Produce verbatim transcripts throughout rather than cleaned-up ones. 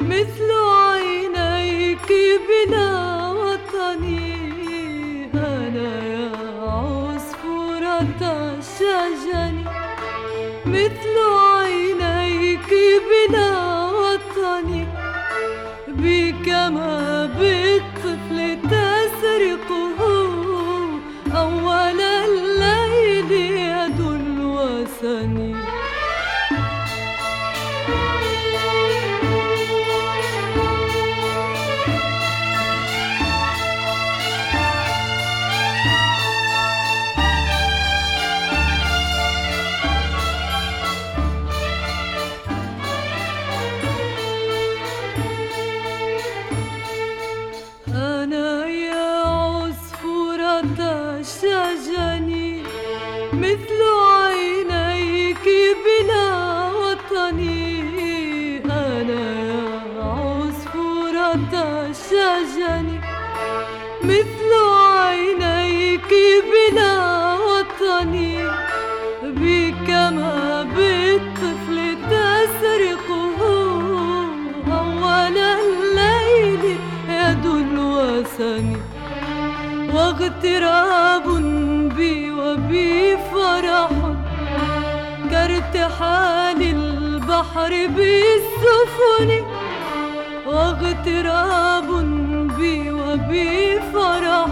مثل عينيك بلا وطني. أنا يا عصفورة الشجن مثل عينيك بلا وطني. بكما بالطفل تسرقه أول الليل يد الوثني. أنا يا عصفورة الشجن مثل عينيك بلا وطني. أنا يا عصفورة الشجن مثل عينيك بلا وطني. بكما بالطفل تسرقه أول الليل يد الوثني. واغتراب بي وبي فرح كارتحال البحر بالسفن. واغتراب بي وبي فرح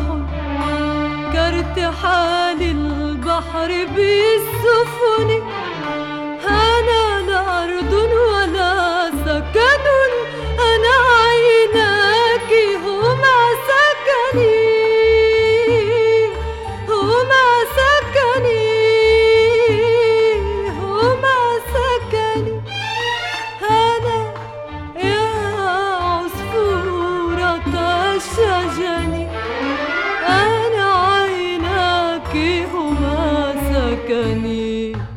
كارتحال البحر بالسفن. أنا لا أرض ولا سكن، أنا عيناك هما سكني، هما سكني، هما سكني. أنا يا عصفورة الشجن أنا عيناك هما سكني.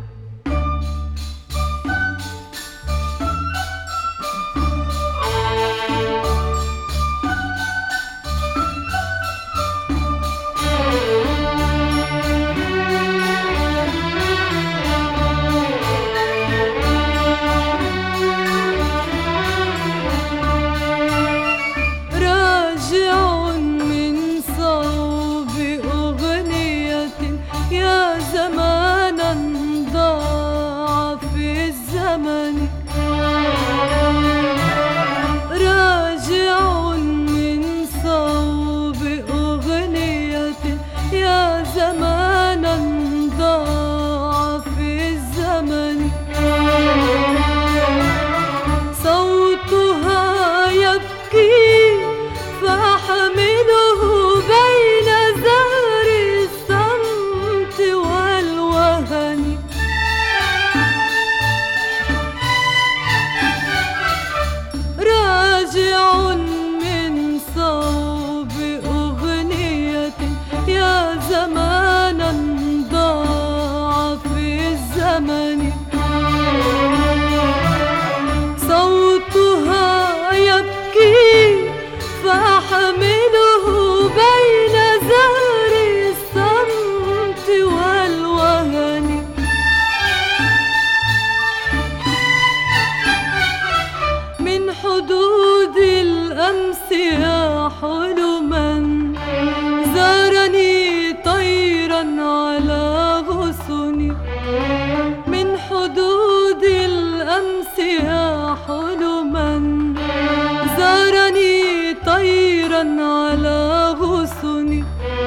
على غصني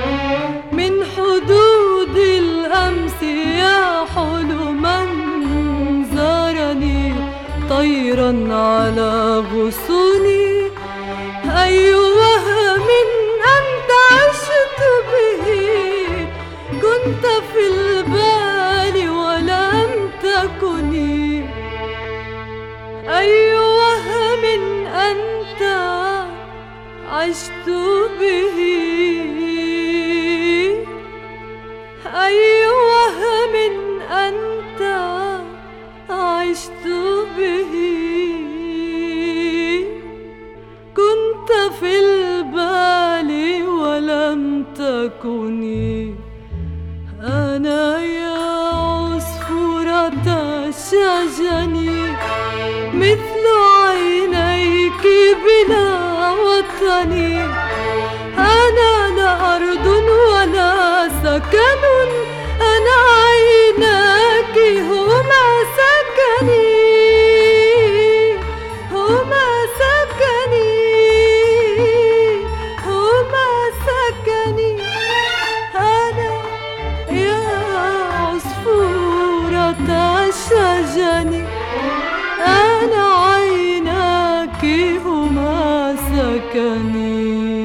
من حدود الأمس يا حلما زارني طيرا على غصني. أي وهم أنت عشت به كنت في البال ولم تكني. أي وهم أنت عشت به أي وهم أنت عشت به كنت في البال ولم تكني. أنا يا عصفورة الشجن مثل عينيك بلا وطني، أنا لا أرض ولا سكن، أنا عيناك هما سكني، هما سكني، هما سكني. أنا يا عصفورة الشجن، أنا عيناك هما سكني.